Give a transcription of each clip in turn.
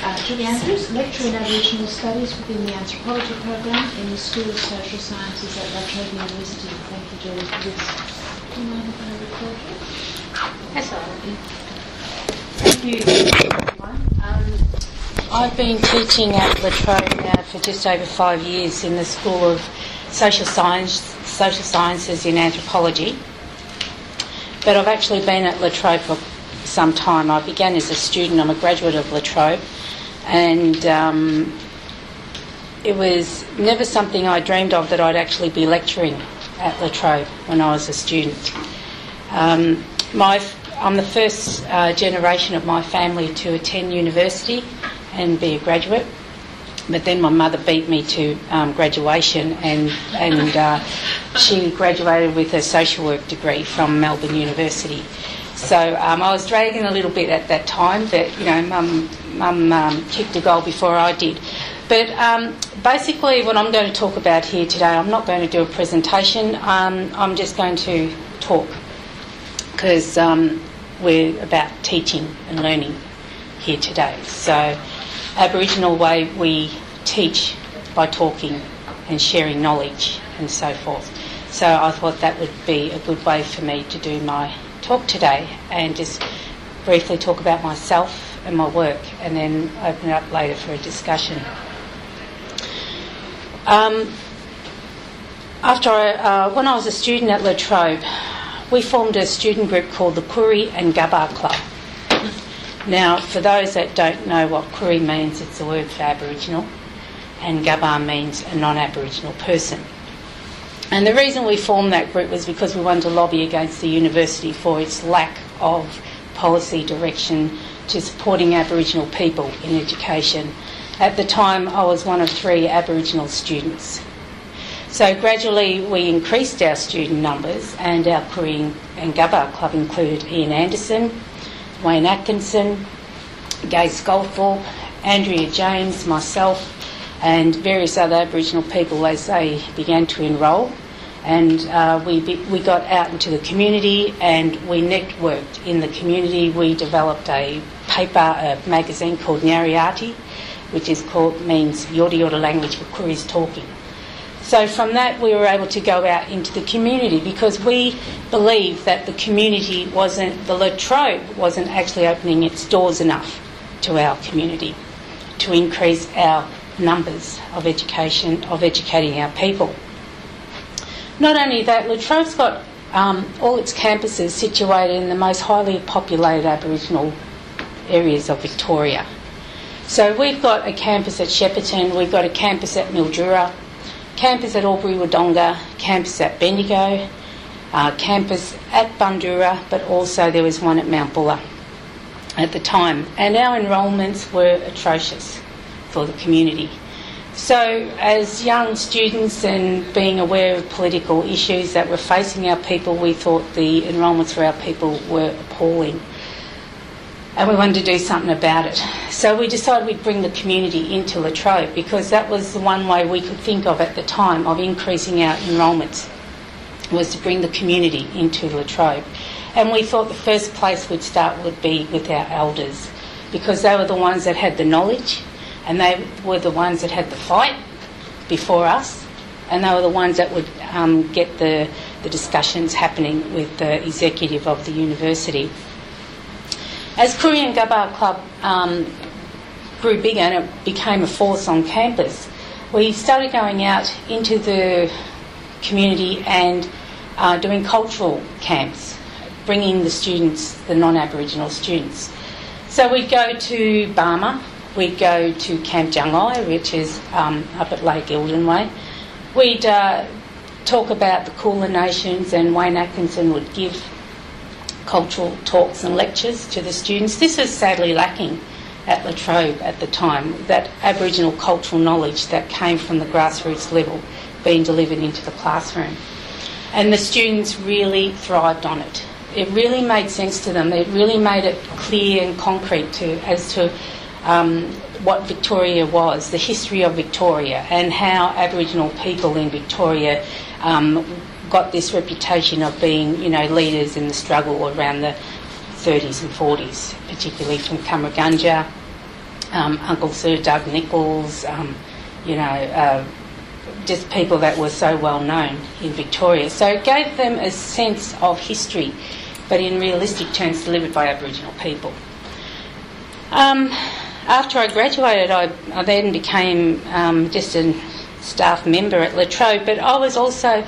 Julie Andrews, lecturer in Aboriginal Studies within the Anthropology program in the School of Social Sciences at La Trobe University. Thank you, Julie, for this. Do you mind if I record you? That's all right. Thank you, everyone. I've been teaching at La Trobe now for just over 5 years in the School of Social Sciences in Anthropology. But I've actually been at La Trobe for some time. I began as a student. I'm a graduate of La Trobe, and it was never something I dreamed of that I'd actually be lecturing at La Trobe when I was a student. I'm the first generation of my family to attend university and be a graduate, but then my mother beat me to graduation, and she graduated with a social work degree from Melbourne University. So I was dragging a little bit at that time, but Mum kicked a goal before I did. But basically, what I'm going to talk about here today, I'm not going to do a presentation. I'm just going to talk, because we're about teaching and learning here today. So, Aboriginal way, we teach by talking and sharing knowledge and so forth. So I thought that would be a good way for me to do my talk today, and just briefly talk about myself and my work, and then open it up later for a discussion. When I was a student at La Trobe, we formed a student group called the Koori and Gabba Club. Now, for those that don't know what Koori means, it's a word for Aboriginal, and Gabba means a non-Aboriginal person. And the reason we formed that group was because we wanted to lobby against the university for its lack of policy direction to supporting Aboriginal people in education. At the time, I was one of 3 Aboriginal students. So gradually we increased our student numbers, and our Koori and Gabba Club included Ian Anderson, Wayne Atkinson, Gay Scolthorpe, Andrea James, myself, and various other Aboriginal people as they began to enrol. And we got out into the community, and we networked in the community. We developed a magazine called Nyariati, which means Yorta Yorta language for Kooris talking. So from that we were able to go out into the community, because we believed that the community the La Trobe wasn't actually opening its doors enough to our community to increase our numbers of educating our people. Not only that, La Trobe's got all its campuses situated in the most highly populated Aboriginal areas of Victoria. So we've got a campus at Shepparton, we've got a campus at Mildura, campus at Albury-Wodonga, campus at Bendigo, campus at Bundoora, but also there was one at Mount Buller at the time. And our enrolments were atrocious for the community. So as young students, and being aware of political issues that were facing our people, we thought the enrolments for our people were appalling. And we wanted to do something about it. So we decided we'd bring the community into La Trobe, because that was the one way we could think of at the time of increasing our enrolments, was to bring the community into La Trobe. And we thought the first place we'd start would be with our elders, because they were the ones that had the knowledge, and they were the ones that had the fight before us, and they were the ones that would get the discussions happening with the executive of the university. As Koori and Gabba Club grew bigger and it became a force on campus, we started going out into the community and doing cultural camps, bringing the students, the non-Aboriginal students. So we'd go to Barmer, we'd go to Camp Jungai, which is up at Lake Eildon Way. We'd talk about the Kulin Nations, and Wayne Atkinson would give cultural talks and lectures to the students. This is sadly lacking at La Trobe at the time, that Aboriginal cultural knowledge that came from the grassroots level being delivered into the classroom. And the students really thrived on it. It really made sense to them. It really made it clear and concrete as to what Victoria was, the history of Victoria, and how Aboriginal people in Victoria got this reputation of being, leaders in the struggle around the 30s and 40s, particularly from Cummeragunja Uncle Sir Doug Nichols, just people that were so well known in Victoria. So it gave them a sense of history, but in realistic terms delivered by Aboriginal people. After I graduated, I then became just a staff member at La Trobe, but I was also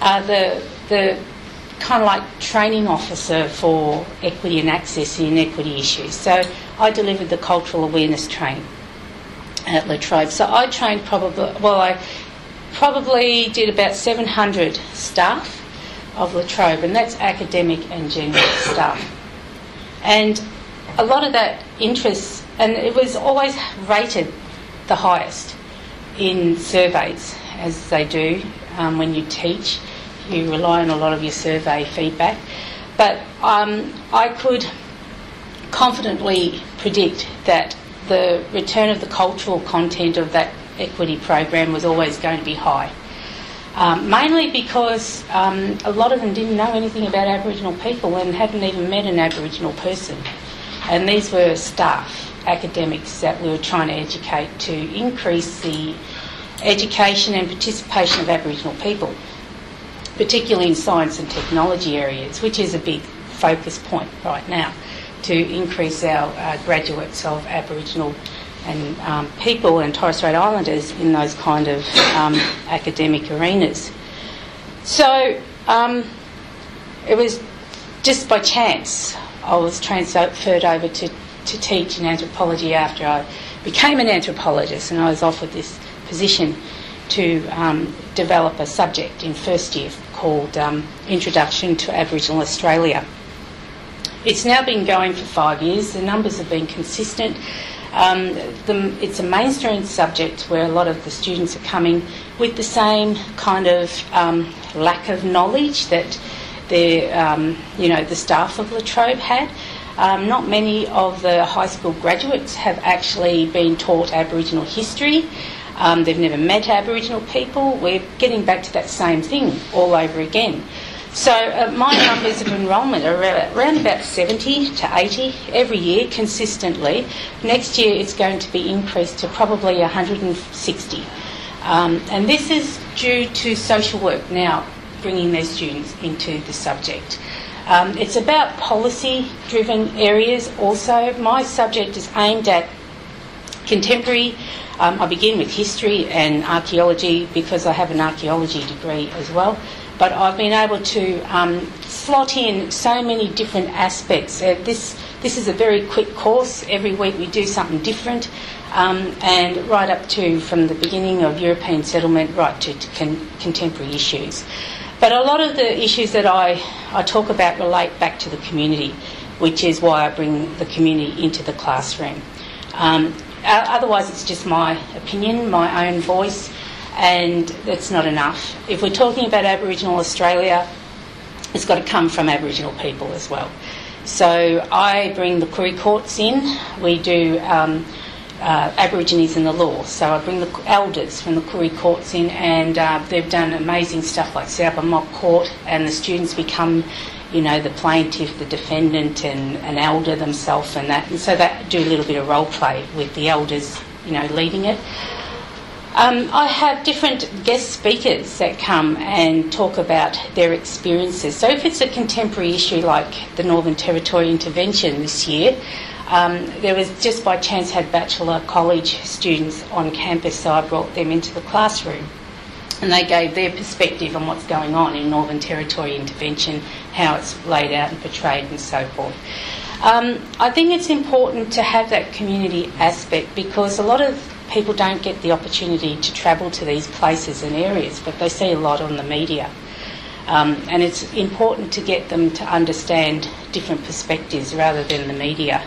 the kind of like training officer for equity and access in equity issues. So I delivered the cultural awareness training at La Trobe. So I trained I probably did about 700 staff of La Trobe, and that's academic and general staff. And a lot of that interest, and it was always rated the highest in surveys, as they do when you teach. You rely on a lot of your survey feedback. But I could confidently predict that the return of the cultural content of that equity program was always going to be high. Mainly because a lot of them didn't know anything about Aboriginal people and hadn't even met an Aboriginal person. And these were staff, academics that we were trying to educate to increase the education and participation of Aboriginal people, particularly in science and technology areas, which is a big focus point right now, to increase our graduates of Aboriginal and people and Torres Strait Islanders in those kind of academic arenas. So it was just by chance I was transferred over to teach in anthropology after I became an anthropologist, and I was offered this position to develop a subject in first year called Introduction to Aboriginal Australia. It's now been going for 5 years. The numbers have been consistent. It's a mainstream subject where a lot of the students are coming with the same kind of lack of knowledge that the staff of La Trobe had. Not many of the high school graduates have actually been taught Aboriginal history. They've never met Aboriginal people. We're getting back to that same thing all over again. So my numbers of enrolment are around about 70 to 80 every year consistently. Next year it's going to be increased to probably 160. And this is due to social work now bringing their students into the subject. It's about policy-driven areas also. My subject is aimed at contemporary. I begin with history and archaeology because I have an archaeology degree as well. But I've been able to slot in so many different aspects. This is a very quick course. Every week we do something different, and right up to from the beginning of European settlement right to contemporary issues. But a lot of the issues that I talk about relate back to the community, which is why I bring the community into the classroom. Otherwise, it's just my opinion, my own voice, and that's not enough. If we're talking about Aboriginal Australia, it's got to come from Aboriginal people as well. So I bring the Koori courts in. We do Aborigines in the law. So I bring the elders from the Koori courts in, and they've done amazing stuff like set up a mock court, and the students become, the plaintiff, the defendant, and an elder themselves, and that. And so that do a little bit of role play with the elders, leading it. I have different guest speakers that come and talk about their experiences. So if it's a contemporary issue like the Northern Territory intervention this year, there was just by chance had bachelor college students on campus, so I brought them into the classroom. And they gave their perspective on what's going on in Northern Territory intervention, how it's laid out and portrayed and so forth. I think it's important to have that community aspect because a lot of people don't get the opportunity to travel to these places and areas, but they see a lot on the media. And it's important to get them to understand different perspectives rather than the media.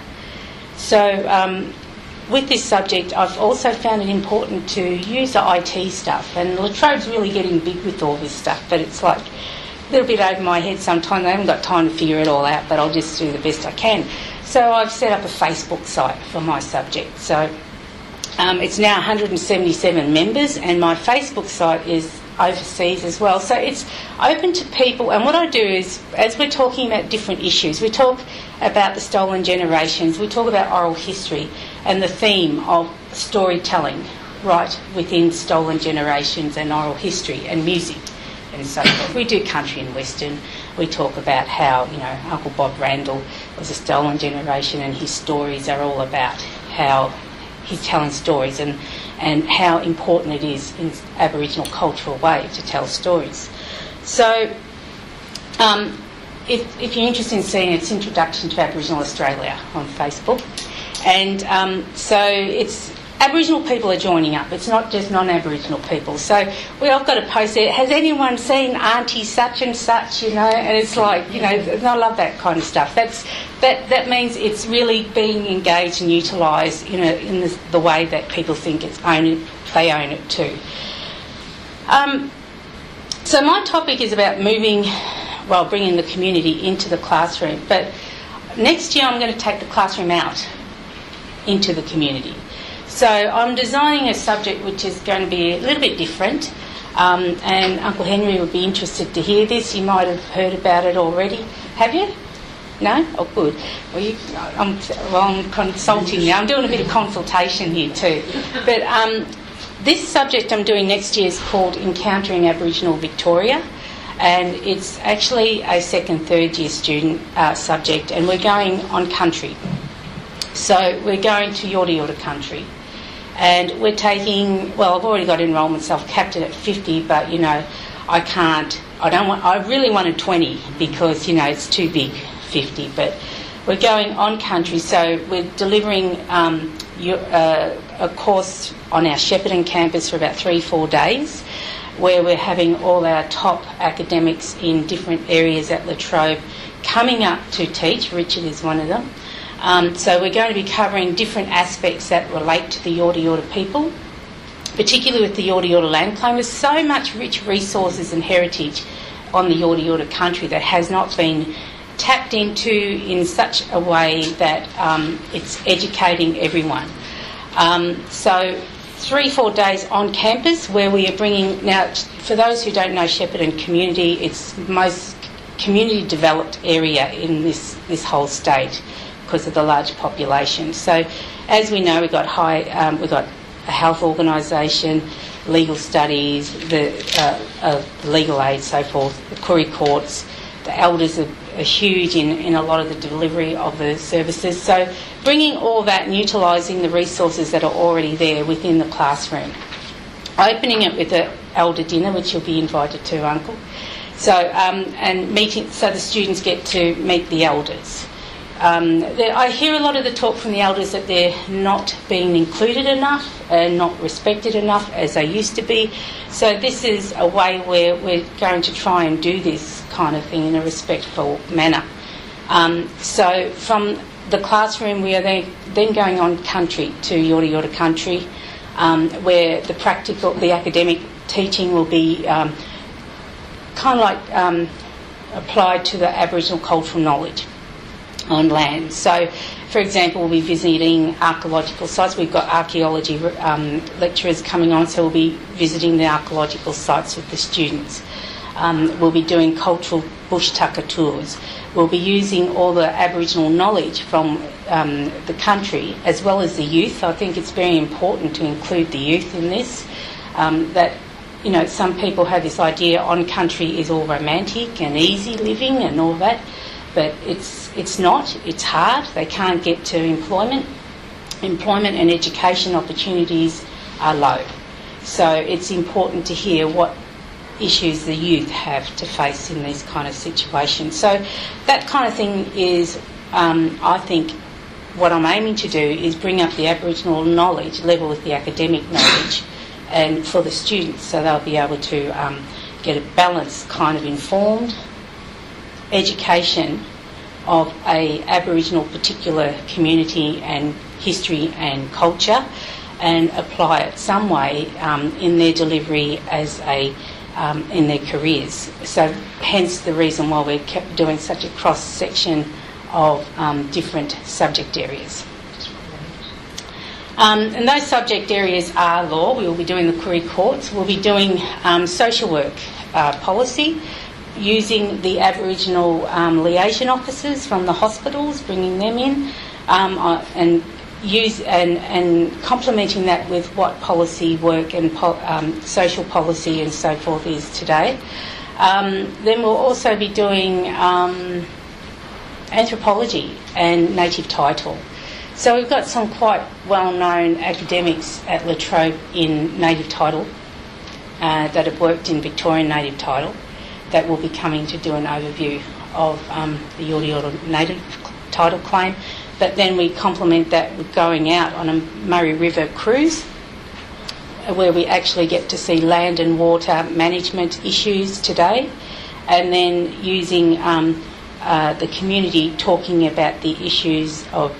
So with this subject, I've also found it important to use the IT stuff. And La Trobe's really getting big with all this stuff, but it's like a little bit over my head sometimes. I haven't got time to figure it all out, but I'll just do the best I can. So I've set up a Facebook site for my subject. So it's now 177 members, and my Facebook site is overseas as well. So it's open to people. And what I do is, as we're talking about different issues, we talk about the stolen generations, we talk about oral history and the theme of storytelling right within stolen generations and oral history and music and so forth. We do country and western. We talk about how, Uncle Bob Randall was a stolen generation, and his stories are all about how he's telling stories and how important it is in Aboriginal cultural way to tell stories. So if you're interested in seeing its Introduction to Aboriginal Australia on Facebook. And so it's Aboriginal people are joining up. It's not just non-Aboriginal people. So I've got a post there. Has anyone seen Auntie such and such? And it's like, and I love that kind of stuff. That means it's really being engaged and utilised, in the way that people think they own it too. So my topic is about bringing the community into the classroom. But next year I'm going to take the classroom out into the community. So I'm designing a subject which is going to be a little bit different, and Uncle Henry would be interested to hear this. You might have heard about it already. Have you? No? Oh, good. Well, I'm consulting now. I'm doing a bit of consultation here too. But this subject I'm doing next year is called Encountering Aboriginal Victoria, and it's actually a second, third year student subject, and we're going on country. So we're going to Yorta Yorta country. And we're taking, I've already got enrolment, so I've capped it at 50, but, I really wanted 20 because, it's too big, 50, but we're going on country, so we're delivering a course on our Shepparton campus for about 3-4 days, where we're having all our top academics in different areas at La Trobe coming up to teach. Richard is one of them. So we're going to be covering different aspects that relate to the Yorta Yorta people, particularly with the Yorta Yorta land claim. There's so much rich resources and heritage on the Yorta Yorta country that has not been tapped into in such a way that it's educating everyone. So 3-4 days on campus where we are bringing... Now, for those who don't know Shepparton community, it's the most community developed area in this whole state, because of the large population. So, as we know, we've got a health organisation, legal studies, the legal aid, so forth, the Koori courts. The elders are huge in a lot of the delivery of the services. So, bringing all that and utilising the resources that are already there within the classroom. Opening it with an elder dinner, which you'll be invited to, Uncle. So, and meeting, so the students get to meet the elders. I hear a lot of the talk from the elders that they're not being included enough and not respected enough as they used to be. So this is a way where we're going to try and do this kind of thing in a respectful manner. So from the classroom, we are then going on country to Yorta Yorta country, where the academic teaching will be kind of like applied to the Aboriginal cultural knowledge on land. So, for example, we'll be visiting archaeological sites. We've got archaeology lecturers coming on, so we'll be visiting the archaeological sites with the students. We'll be doing cultural bush tucker tours. We'll be using all the Aboriginal knowledge from the country as well as the youth. I think it's very important to include the youth in this. Some people have this idea on country is all romantic and easy living and all that. But it's not. It's hard. They can't get to employment. Employment and education opportunities are low. So it's important to hear what issues the youth have to face in these kind of situations. So that kind of thing is, I think, what I'm aiming to do is bring up the Aboriginal knowledge level with the academic knowledge, and for the students, so they'll be able to get a balanced kind of informed education of a Aboriginal particular community and history and culture, and apply it some way in their delivery as in their careers. So hence the reason why we're doing such a cross section of different subject areas. And those subject areas are law. We will be doing the Koori Courts. We'll be doing social work policy, using the Aboriginal liaison officers from the hospitals, bringing them in, and complementing that with what policy work and social policy and so forth is today. Then we'll also be doing anthropology and native title. So we've got some quite well-known academics at La Trobe in native title that have worked in Victorian native title that will be coming to do an overview of the Yorta Yorta native title claim. But then we complement that with going out on a Murray River cruise where we actually get to see land and water management issues today, and then using the community talking about the issues of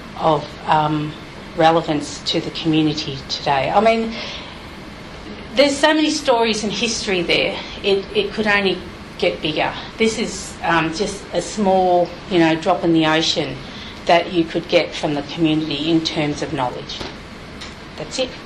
relevance to the community today. I mean, there's so many stories and history there. It could only get bigger. This is just a small, drop in the ocean that you could get from the community in terms of knowledge. That's it.